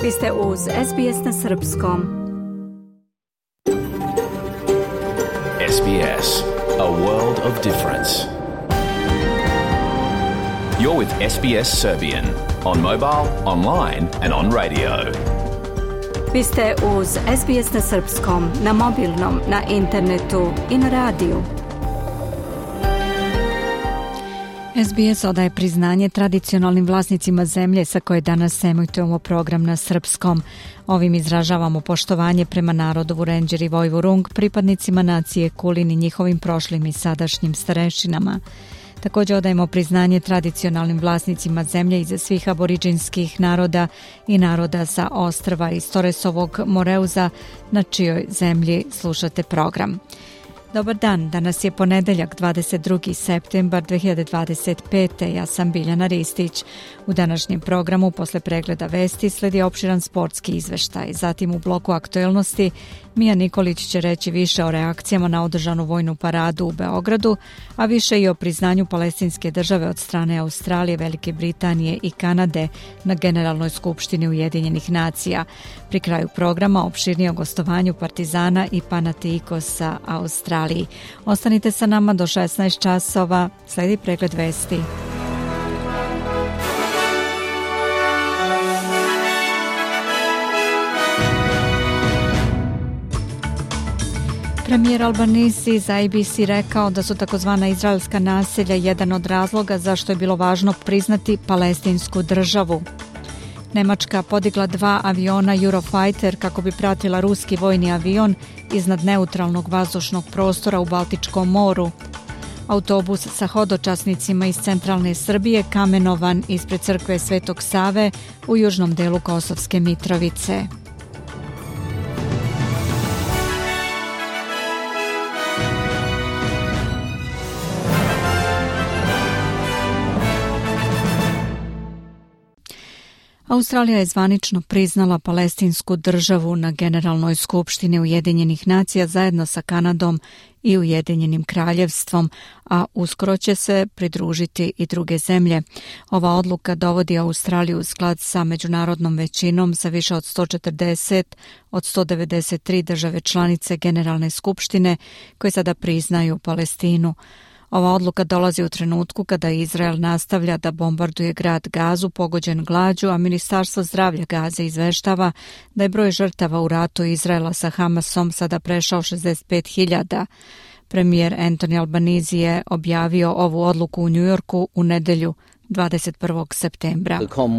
Vi ste uz SBS na Srpskom. SBS, a world of difference. You're with SBS Serbian on mobile, online and on radio. Vi ste uz SBS na Srpskom, na mobilnom, na internetu i na radiju. SBS odaje priznanje tradicionalnim vlasnicima zemlje sa koje danas emitujemo program na srpskom. Ovim izražavamo poštovanje prema narodu Vurenđer i Vojvurung, pripadnicima nacije Kulin i njihovim prošlim i sadašnjim starešinama. Također odajemo priznanje tradicionalnim vlasnicima zemlje iza svih aboriđinskih naroda i naroda sa ostrva iz Toresovog Moreuza, na čijoj zemlji slušate program. Dobar dan, danas je ponedeljak 22. septembar 2025. Ja sam Biljana Ristić. U današnjem programu posle pregleda vesti sledi opširan sportski izveštaj. Zatim u bloku aktuelnosti Mija Nikolić će reći više o reakcijama na održanu vojnu paradu u Beogradu, a više i o priznanju palestinske države od strane Australije, Velike Britanije i Kanade na Generalnoj skupštini Ujedinjenih nacija. Pri kraju programa opširnije o gostovanju Partizana i Panathinaikosa Australiji. Ostanite sa nama do 16 časova, sledi pregled vesti. Premijer Albanese za ABC rekao da su takozvana izraelska naselja jedan od razloga zašto je bilo važno priznati palestinsku državu. Nemačka podigla 2 aviona Eurofighter kako bi pratila ruski vojni avion iznad neutralnog vazdušnog prostora u Baltičkom moru. Autobus sa hodočasnicima iz centralne Srbije kamenovan ispred crkve Svetog Save u južnom delu Kosovske Mitrovice. Australija je zvanično priznala palestinsku državu na Generalnoj skupštini Ujedinjenih nacija zajedno sa Kanadom i Ujedinjenim kraljevstvom, a uskoro će se pridružiti i druge zemlje. Ova odluka dovodi Australiju u sklad sa međunarodnom većinom sa više od 140 od 193 države članice Generalne skupštine koje sada priznaju Palestinu. Ova odluka dolazi u trenutku kada Izrael nastavlja da bombarduje grad Gazu pogođen glađu, a Ministarstvo zdravlja Gaze izveštava da je broj žrtava u ratu Izraela sa Hamasom sada prešao 65.000. Premijer Anthony Albanese je objavio ovu odluku u Njujorku u nedelju 21. septembra.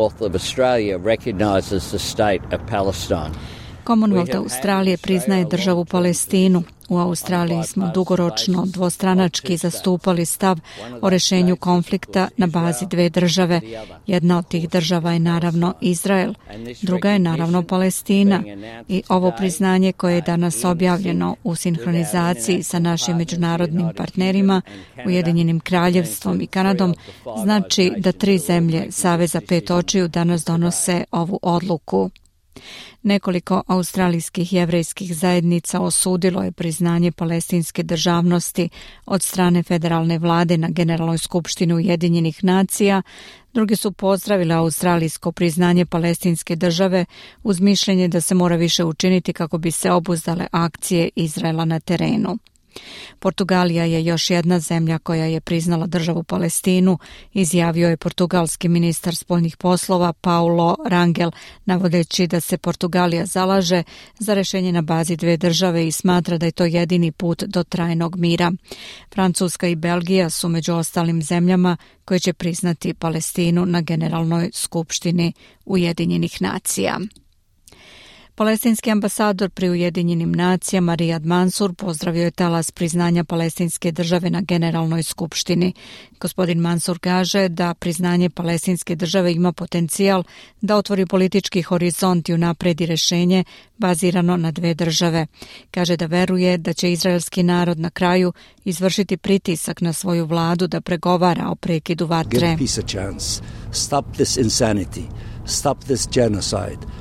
Commonwealth Australije priznaje državu Palestinu. U Australiji smo dugoročno dvostranački zastupali stav o rešenju konflikta na bazi 2 države. Jedna od tih država je naravno Izrael, druga je naravno Palestina. I ovo priznanje koje je danas objavljeno u sinhronizaciji sa našim međunarodnim partnerima, Ujedinjenim kraljevstvom i Kanadom, znači da 3 zemlje Saveza 5 očiju danas donose ovu odluku. Nekoliko australijskih jevrejskih zajednica osudilo je priznanje palestinske državnosti od strane federalne vlade na Generalnoj skupštini Ujedinjenih nacija. Drugi su pozdravili australijsko priznanje palestinske države uz mišljenje da se mora više učiniti kako bi se obuzdale akcije Izraela na terenu. Portugalija je još jedna zemlja koja je priznala državu Palestinu, izjavio je portugalski ministar spoljnih poslova Paulo Rangel, navodeći da se Portugalija zalaže za rešenje na bazi 2 države i smatra da je to jedini put do trajnog mira. Francuska i Belgija su među ostalim zemljama koje će priznati Palestinu na Generalnoj skupštini Ujedinjenih nacija. Palestinski ambasador pri Ujedinjenim nacijama Riyad Mansour pozdravio je talas priznanja palestinske države na Generalnoj skupštini. Gospodin Mansour kaže da priznanje palestinske države ima potencijal da otvori politički horizont i unapredi rešenje bazirano na 2 države. Kaže da veruje da će izraelski narod na kraju izvršiti pritisak na svoju vladu da pregovara o prekidu vatre. Give peace a chance. Stop this insanity. Stop this genocide.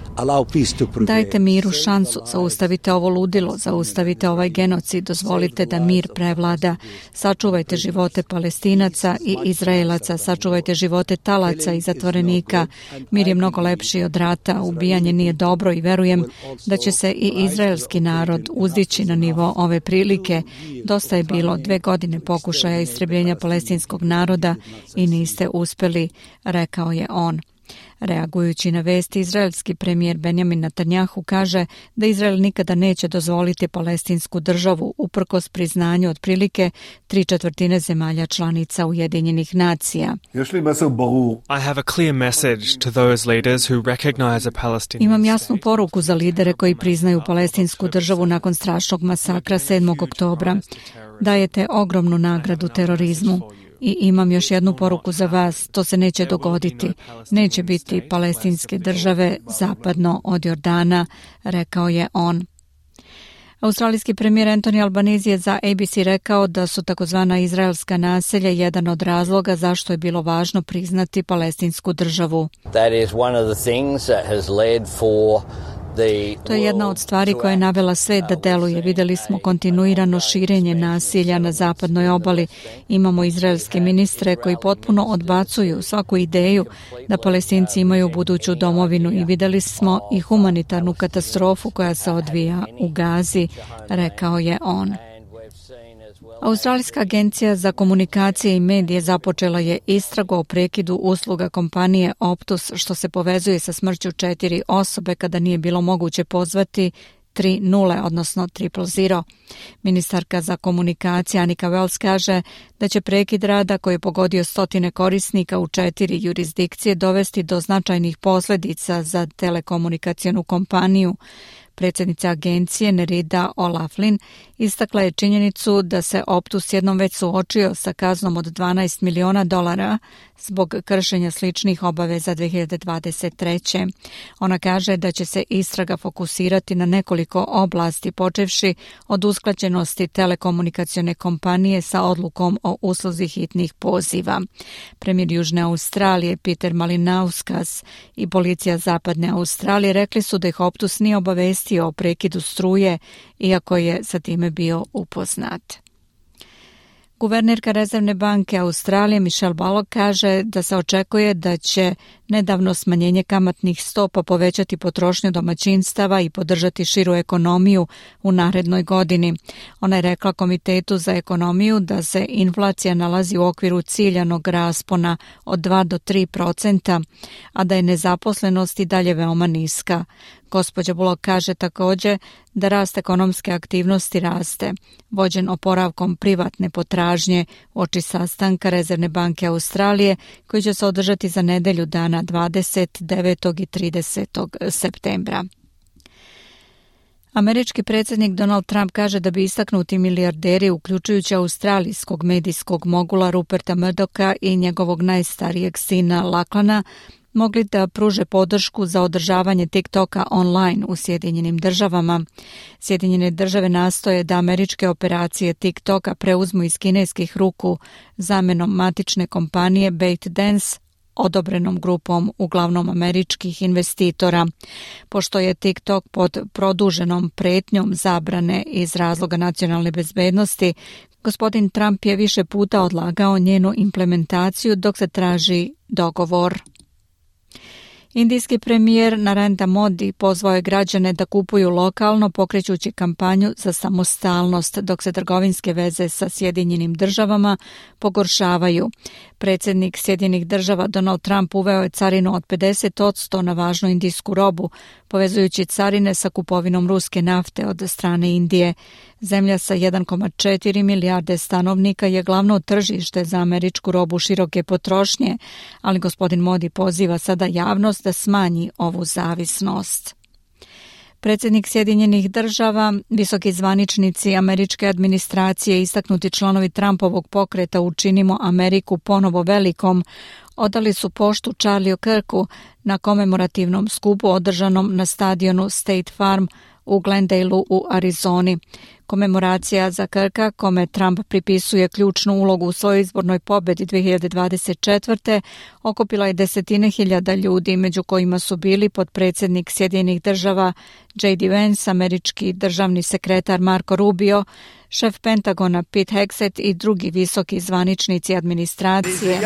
Dajte miru šansu, zaustavite ovo ludilo, zaustavite ovaj genocid, dozvolite da mir prevlada. Sačuvajte živote Palestinaca i Izraelaca, sačuvajte živote talaca i zatvorenika. Mir je mnogo lepši od rata, ubijanje nije dobro i verujem da će se i izraelski narod uzdići na nivo ove prilike. Dosta je bilo 2 godine pokušaja istrebljenja palestinskog naroda i niste uspeli, rekao je on. Reagujući na vesti, izraelski premijer Benjamin Netanjahu kaže da Izrael nikada neće dozvoliti palestinsku državu uprkos priznanju otprilike 3/4 zemalja članica Ujedinjenih nacija. Imam jasnu poruku za lidere koji priznaju palestinsku državu nakon strašnog masakra 7. oktobra. Dajete ogromnu nagradu terorizmu. I imam još jednu poruku za vas, to se neće dogoditi. Neće biti palestinske države zapadno od Jordana, rekao je on. Australijski premijer Anthony Albanese je za ABC rekao da su takozvana izraelska naselja jedan od razloga zašto je bilo važno priznati palestinsku državu. To je jedna od stvari koja je navela svet da deluje. Vidjeli smo kontinuirano širenje nasilja na zapadnoj obali. Imamo izraelske ministre koji potpuno odbacuju svaku ideju da Palestinci imaju buduću domovinu i vidjeli smo i humanitarnu katastrofu koja se odvija u Gazi, rekao je on. Australijska agencija za komunikacije i medije započela je istragu o prekidu usluga kompanije Optus, što se povezuje sa smrću 4 osobe kada nije bilo moguće pozvati 3-0, odnosno 000. Ministarka za komunikacije Anika Wells kaže da će prekid rada koji je pogodio 100 korisnika u 4 jurisdikcije dovesti do značajnih posljedica za telekomunikacionu kompaniju. Predsjednica agencije Nerida O'Laughlin istakla je činjenicu da se Optus jednom već suočio sa kaznom od $12 miliona zbog kršenja sličnih obaveza 2023. Ona kaže da će se istraga fokusirati na nekoliko oblasti, počevši od usklađenosti telekomunikacione kompanije sa odlukom o usluzi hitnih poziva. Premijer Južne Australije Peter Malinauskas i policija Zapadne Australije rekli su da ih Optus nije obavestio o prekidu struje, iako je sa time bio upoznat. Guvernerka Rezervne banke Australije Michelle Bullock kaže da se očekuje da će nedavno smanjenje kamatnih stopa povećati potrošnju domaćinstava i podržati širu ekonomiju u narednoj godini. Ona je rekla Komitetu za ekonomiju da se inflacija nalazi u okviru ciljanog raspona od 2 do 3%, a da je nezaposlenost i dalje veoma niska. Gospođa Bullock kaže također da rast ekonomske aktivnosti raste, vođen oporavkom privatne potražnje uoči sastanka Rezervne banke Australije koji će se održati za nedelju dana 29. i 30. septembra. Američki predsjednik Donald Trump kaže da bi istaknuti milijarderi, uključujući australijskog medijskog mogula Ruperta Murdocha i njegovog najstarijeg sina Lachlana, mogli da pruže podršku za održavanje TikToka online u Sjedinjenim državama. Sjedinjene države nastoje da američke operacije TikToka preuzmu iz kineskih ruku zamjenom matične kompanije ByteDance, odobrenom grupom uglavnom američkih investitora. Pošto je TikTok pod produženom pretnjom zabrane iz razloga nacionalne bezbednosti, gospodin Trump je više puta odlagao njenu implementaciju dok se traži dogovor. Indijski premijer Narendra Modi pozvao je građane da kupuju lokalno, pokrećući kampanju za samostalnost, dok se trgovinske veze sa Sjedinjenim državama pogoršavaju. Predsjednik Sjedinjenih država Donald Trump uveo je carinu od 50% na važnu indijsku robu, povezujući carine sa kupovinom ruske nafte od strane Indije. Zemlja sa 1,4 milijarde stanovnika je glavno tržište za američku robu široke potrošnje, ali gospodin Modi poziva sada javnost da smanji ovu zavisnost. Predsjednik Sjedinjenih država, visoki zvaničnici američke administracije i istaknuti članovi Trumpovog pokreta Učinimo Ameriku ponovo velikom odali su poštu Charlie'u Kirku na komemorativnom skupu održanom na stadionu State Farm u Glendaleu u Arizoni. Komemoracija za Kirka, kome Trump pripisuje ključnu ulogu u svojoj izbornoj pobedi 2024. okupila je desetine hiljada ljudi, među kojima su bili potpredsjednik Sjedinjenih država J.D. Vance, američki državni sekretar Marco Rubio, šef Pentagona Pete Hegseth i drugi visoki zvaničnici administracije.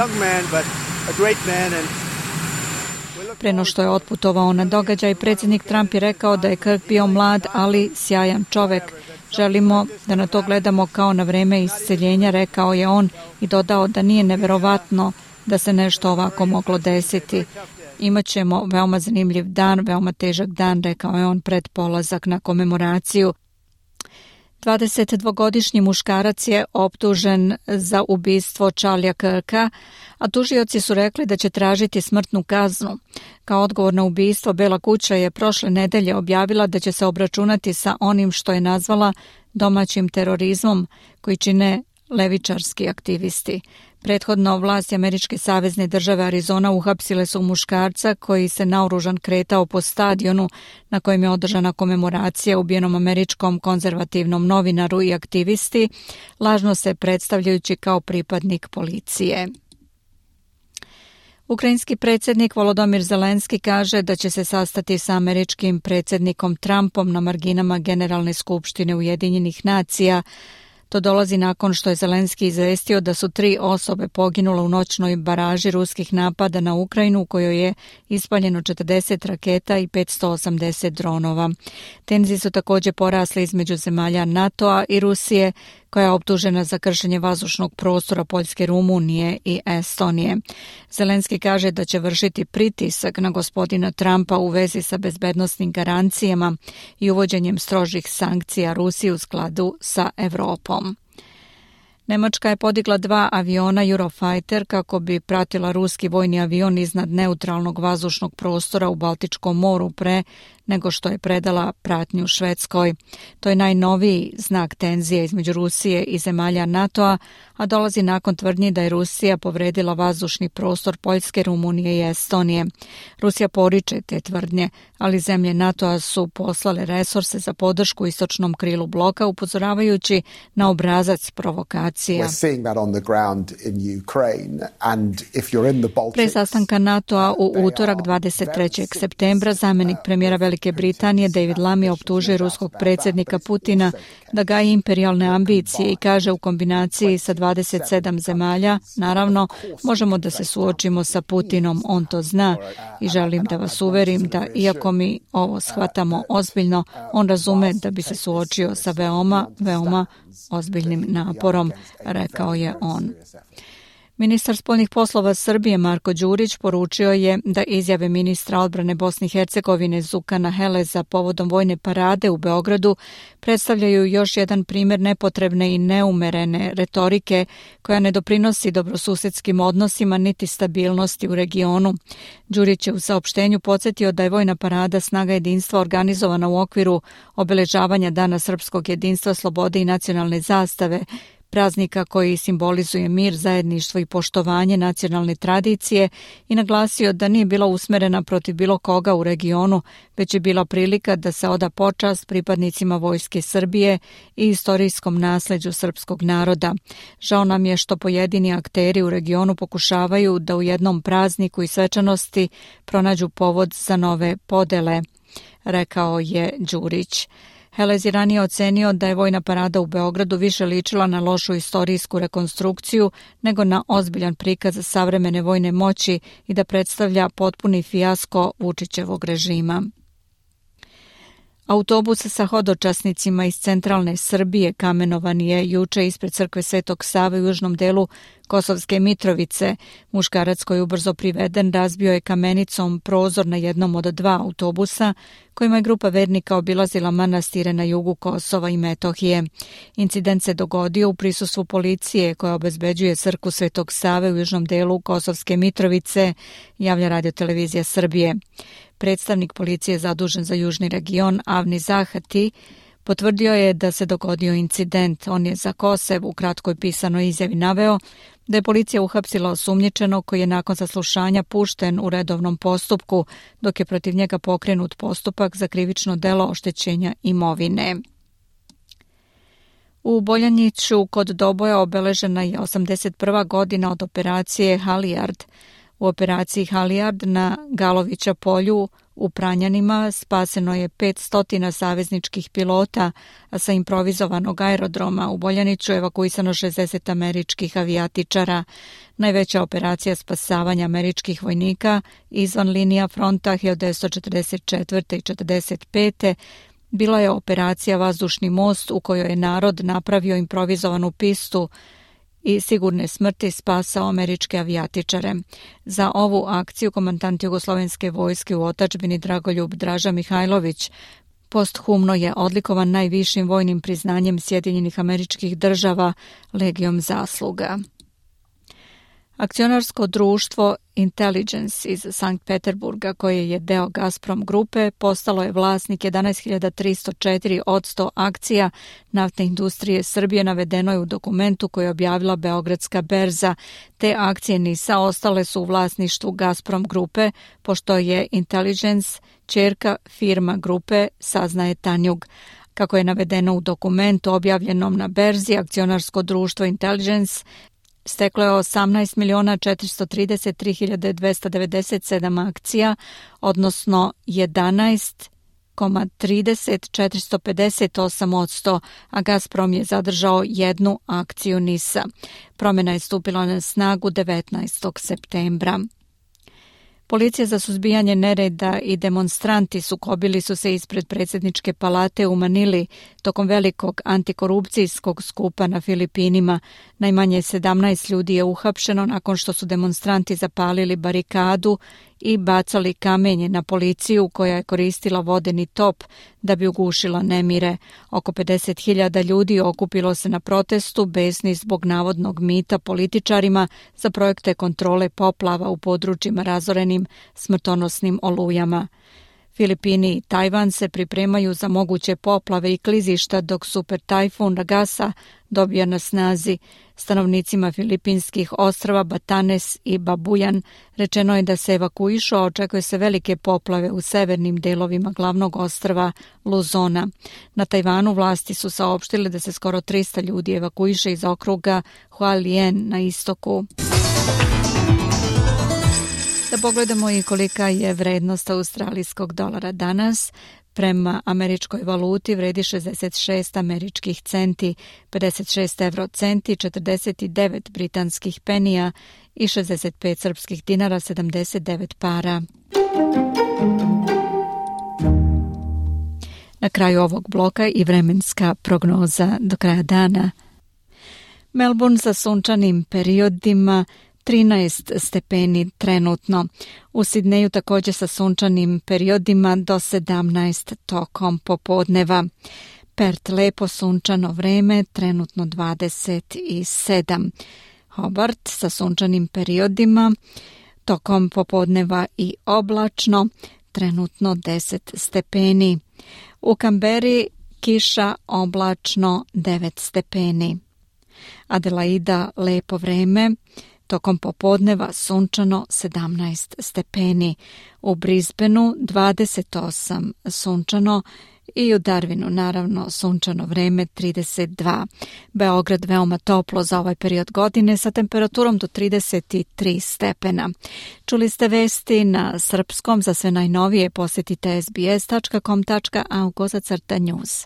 Pre no što je otputovao na događaj, predsjednik Trump je rekao da je Kirk bio mlad, ali sjajan čovek. Želimo da na to gledamo kao na vreme isceljenja, rekao je on i dodao da nije neverovatno da se nešto ovako moglo desiti. Imaćemo veoma zanimljiv dan, veoma težak dan, rekao je on pred polazak na komemoraciju. 22-godišnji muškarac je optužen za ubistvo Charlie'a Kirka, a tužioci su rekli da će tražiti smrtnu kaznu. Kao odgovor na ubistvo, Bela kuća je prošle nedelje objavila da će se obračunati sa onim što je nazvala domaćim terorizmom koji čine levičarski aktivisti. Prethodno vlasti američke savezne države Arizona uhapsile su muškarca koji se naoružan kretao po stadionu na kojem je održana komemoracija ubijenom američkom konzervativnom novinaru i aktivisti, lažno se predstavljajući kao pripadnik policije. Ukrajinski predsjednik Volodymyr Zelenski kaže da će se sastati sa američkim predsjednikom Trumpom na marginama Generalne skupštine Ujedinjenih nacija. To dolazi nakon što je Zelenski izvestio da su 3 osobe poginule u noćnoj baraži ruskih napada na Ukrajinu u kojoj je ispaljeno 40 raketa i 580 dronova. Tenzije su također porasle između zemalja NATO-a i Rusije, koja je optužena za kršenje vazdušnog prostora Poljske, Rumunije i Estonije. Zelenski kaže da će vršiti pritisak na gospodina Trumpa u vezi sa bezbednosnim garancijama i uvođenjem strožih sankcija Rusiji u skladu sa Evropom. Nemačka je podigla 2 aviona Eurofighter kako bi pratila ruski vojni avion iznad neutralnog vazdušnog prostora u Baltičkom moru pre nego što je predala pratnju Švedskoj. To je najnoviji znak tenzije između Rusije i zemalja NATO-a, a dolazi nakon tvrdnji da je Rusija povredila vazdušni prostor Poljske, Rumunije i Estonije. Rusija poriče te tvrdnje, ali zemlje NATO-a su poslale resurse za podršku istočnom krilu bloka, upozoravajući na obrazac provokacija. Pre sastanka NATO-a u utorak 23. septembra zamjenik premijera Velike Britanije David Lammy optužuje ruskog predsjednika Putina da gaji imperijalne ambicije i kaže u kombinaciji sa 27 zemalja, naravno, možemo da se suočimo sa Putinom, on to zna i želim da vas uverim da iako mi ovo shvatamo ozbiljno, on razume da bi se suočio sa veoma ozbiljnim naporom, rekao je on. Ministar spoljnih poslova Srbije Marko Đurić poručio je da izjave ministra odbrane Bosne i Hercegovine Zukana Heleza povodom vojne parade u Beogradu predstavljaju još jedan primjer nepotrebne i neumerene retorike koja ne doprinosi dobrosusedskim odnosima niti stabilnosti u regionu. Đurić je u saopštenju podsjetio da je vojna parada Snaga jedinstva organizovana u okviru obeležavanja Dana srpskog jedinstva, slobode i nacionalne zastave, praznika koji simbolizuje mir, zajedništvo i poštovanje nacionalne tradicije, i naglasio da nije bila usmerena protiv bilo koga u regionu, već je bila prilika da se oda počast pripadnicima Vojske Srbije i istorijskom nasleđu srpskog naroda. Žao nam je što pojedini akteri u regionu pokušavaju da u jednom prazniku i svečanosti pronađu povod za nove podele, rekao je Đurić. Helez je ranije ocenio da je vojna parada u Beogradu više ličila na lošu istorijsku rekonstrukciju nego na ozbiljan prikaz savremene vojne moći i da predstavlja potpuni fijasko Vučićevog režima. Autobus sa hodočasnicima iz centralne Srbije kamenovan je juče ispred crkve Svetog Save u južnom delu Kosovske Mitrovice. Muškarac koji je ubrzo priveden razbio je kamenicom prozor na jednom od 2 autobusa kojima je grupa vernika obilazila manastire na jugu Kosova i Metohije. Incident se dogodio u prisustvu policije koja obezbeđuje crkvu Svetog Save u južnom delu Kosovske Mitrovice, javlja Radio-televizija Srbije. Predstavnik policije zadužen za južni region Avni Zahati Potvrdio je da se dogodio incident. On je za Kosev u kratkoj pisanoj izjavi naveo da je policija uhapsila osumnjičenog koji je nakon saslušanja pušten u redovnom postupku, dok je protiv njega pokrenut postupak za krivično delo oštećenja imovine. U Boljanjiću kod Doboja obeležena je 81. godina od operacije Halijard. U operaciji Halijard na Galovića polju u Pranjanima spaseno je 500 savezničkih pilota, a sa improvizovanog aerodroma u Boljaniću evakuisano 60 američkih avijatičara. Najveća operacija spasavanja američkih vojnika izvan linija fronta 1944. i 1945. bila je operacija Vazdušni most u kojoj je narod napravio improvizovanu pistu i sigurne smrti spasao američke avijatičare. Za ovu akciju komandant Jugoslovenske vojske u otadžbini Dragoljub Draža Mihajlović posthumno je odlikovan najvišim vojnim priznanjem Sjedinjenih Američkih Država, Legijom zasluga. Akcionarsko društvo Intelligence iz Sankt Peterburga, koje je deo Gazprom grupe, postalo je vlasnik 11.304% akcija naftne industrije Srbije, navedeno je u dokumentu koji je objavila Beogradska berza. Te akcije NIS-a ostale su u vlasništvu Gazprom grupe, pošto je Intelligence ćerka firma grupe, saznaje Tanjug. Kako je navedeno u dokumentu objavljenom na berzi, akcionarsko društvo Intelligence steklo je 18.433.297 akcija, odnosno 11,30,458%, a Gazprom je zadržao jednu akciju NIS-a. Promjena je stupila na snagu 19. septembra. Policija za suzbijanje nereda i demonstranti sukobili su se ispred predsjedničke palate u Manili tokom velikog antikorupcijskog skupa na Filipinima. Najmanje 17 ljudi je uhapšeno nakon što su demonstranti zapalili barikadu i bacali kamenje na policiju koja je koristila vodeni top da bi ugušila nemire. Oko 50.000 ljudi okupilo se na protestu besni zbog navodnog mita političarima za projekte kontrole poplava u područjima razorenim smrtonosnim olujama. Filipini i Tajvan se pripremaju za moguće poplave i klizišta dok super tajfun Nagasa dobija na snazi. Stanovnicima filipinskih ostrava Batanes i Babujan rečeno je da se evakuišu, a očekuje se velike poplave u severnim delovima glavnog ostrva Luzona. Na Tajvanu vlasti su saopštile da se skoro 300 ljudi evakuiše iz okruga Hualien na istoku. Da pogledamo i kolika je vrednost australijskog dolara danas. Prema američkoj valuti vredi 66 američkih centi, 56 eurocenti, 49 britanskih penija i 65 srpskih dinara, 79 para. Na kraju ovog bloka i vremenska prognoza do kraja dana. Melbourne sa sunčanim periodima, 13 stepeni trenutno. U Sidneju također sa sunčanim periodima do 17 tokom popodneva. Perth lepo sunčano vreme, trenutno 27. Hobart sa sunčanim periodima, tokom popodneva i oblačno, trenutno 10 stepeni. U Kamberi kiša, oblačno, 9 stepeni. Adelaida lepo vreme, tokom popodneva sunčano, 17 stepeni. U Brisbaneu 28 sunčano i u Darwinu naravno sunčano vreme, 32. Beograd veoma toplo za ovaj period godine sa temperaturom do 33 stepena. Čuli ste vesti na srpskom. Za sve najnovije posjetite sbs.com.au/news.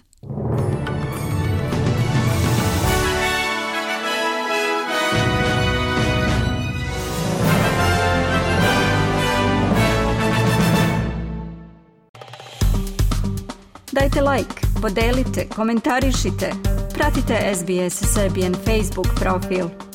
Dajte like, podelite, komentarišite. Pratite SBS Serbian Facebook profil.